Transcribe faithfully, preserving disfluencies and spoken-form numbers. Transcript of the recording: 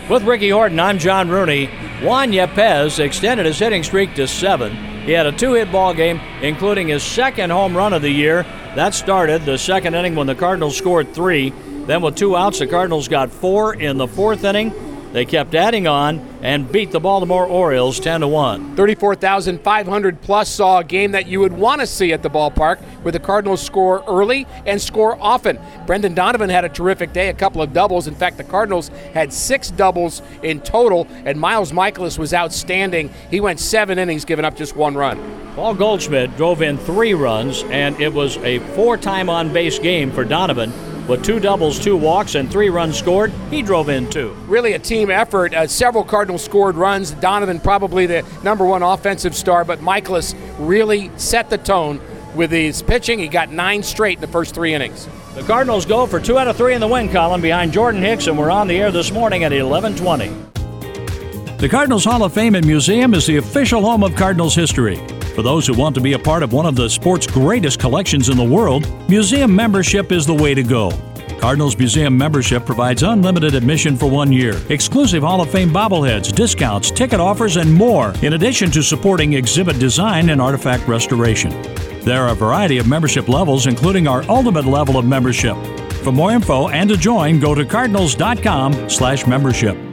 With Ricky Horton, I'm John Rooney. Juan Yepez extended his hitting streak to seven. He had a two-hit ball game, including his second home run of the year. That started the second inning when the Cardinals scored three. Then with two outs, the Cardinals got four in the fourth inning. They kept adding on and beat the Baltimore Orioles ten to one. thirty-four thousand five hundred plus saw a game that you would want to see at the ballpark, where the Cardinals score early and score often. Brendan Donovan had a terrific day, a couple of doubles. In fact, the Cardinals had six doubles in total, and Miles Mikolas was outstanding. He went seven innings, giving up just one run. Paul Goldschmidt drove in three runs, and it was a four-time on-base game for Donovan. With two doubles, two walks, and three runs scored, he drove in two. Really a team effort. Uh, several Cardinals scored runs. Donovan probably the number one offensive star, but Mikolas really set the tone with his pitching. He got nine straight in the first three innings. The Cardinals go for two out of three in the win column behind Jordan Hicks, and we're on the air this morning at eleven twenty. The Cardinals Hall of Fame and Museum is the official home of Cardinals history. For those who want to be a part of one of the sport's greatest collections in the world, museum membership is the way to go. Cardinals Museum membership provides unlimited admission for one year, exclusive Hall of Fame bobbleheads, discounts, ticket offers, and more, in addition to supporting exhibit design and artifact restoration. There are a variety of membership levels, including our ultimate level of membership. For more info and to join, go to cardinals dot com slash membership.